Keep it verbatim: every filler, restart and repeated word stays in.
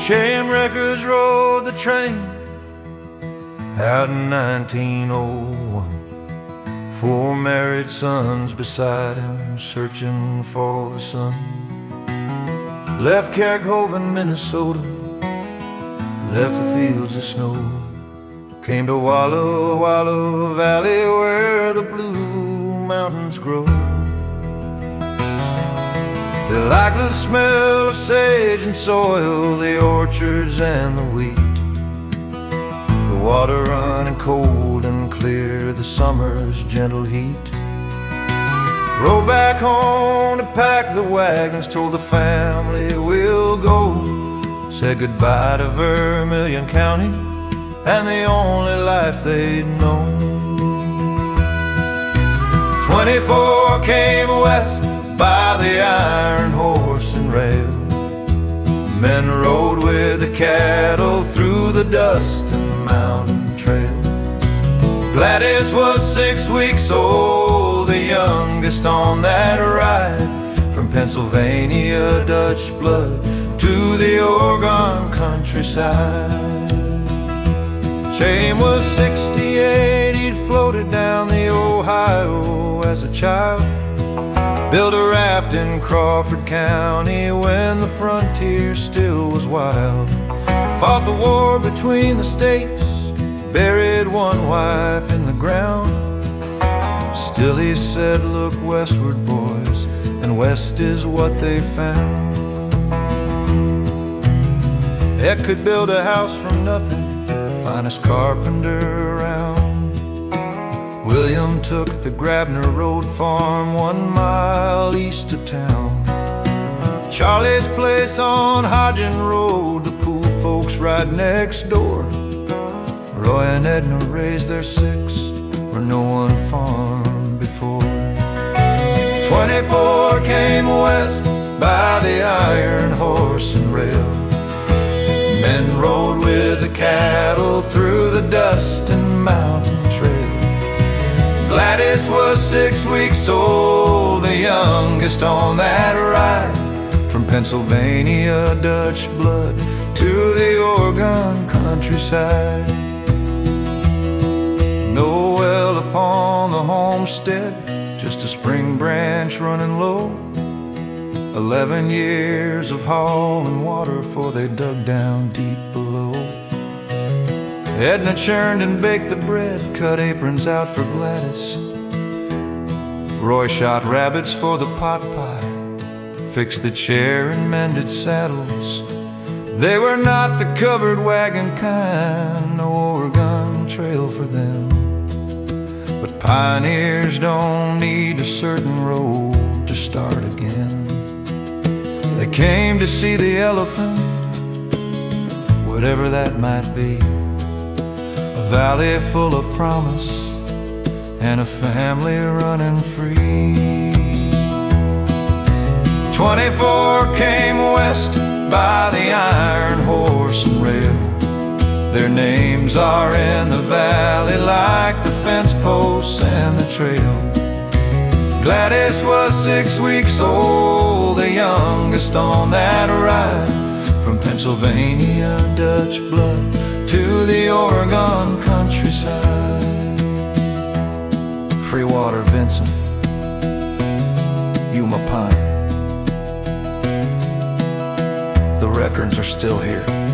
Shame Records rode the train out in nineteen oh one. Four married sons beside him, searching for the sun. Left Kerkhoven, Minnesota, left the fields of snow. Came to Walla Walla Valley, where the blue mountains grow. They like the smell of sage and soil, the orchards and the wheat, the water running cold and clear, the summer's gentle heat. Rode back home to pack the wagons, told the family we'll go. Said goodbye to Vermilion County and the only life they'd known. Twenty-four came west by the iron horse and rail. Men rode with the cattle through the dust and mountain trail. Gladys was six weeks old, the youngest on that ride. From Pennsylvania Dutch blood to the Oregon countryside. Shame was sixty-eight, he'd floated down the Ohio as a child. Built a raft in Crawford County when the frontier still was wild. Fought the war between the states, buried one wife in the ground. Still he said, look westward, boys, and west is what they found. Heck could build a house from nothing, finest carpenter around. William took the Grabner Road farm one mile east of town. Charlie's place on Hodgen Road, the Pool folks right next door. Roy and Edna raised their six where no one farmed before. Twenty-four came west by the iron horse and rail. Men rode with the cattle through the dust and mountain trail. Gladys was six weeks old, the youngest on that ride. From Pennsylvania Dutch blood to the Oregon countryside. No well upon the homestead, just a spring branch running low. Eleven years of hauling water for they dug down deep below. Edna churned and baked the bread, cut aprons out for Gladys. Roy shot rabbits for the pot pie, fixed the chair and mended saddles. They were not the covered wagon kind, no Oregon Trail for them. But pioneers don't need a certain road to start again. They came to see the elephant, whatever that might be. A valley full of promise and a family running free. Twenty-four came west by the iron horse and rail. Their names are in the valley like the fence posts and the trail. Gladys was six weeks old, the youngest on that ride. From Pennsylvania Dutch blood to the Oregon countryside. Freewater Vincent, Yuma Pine. The records are still here.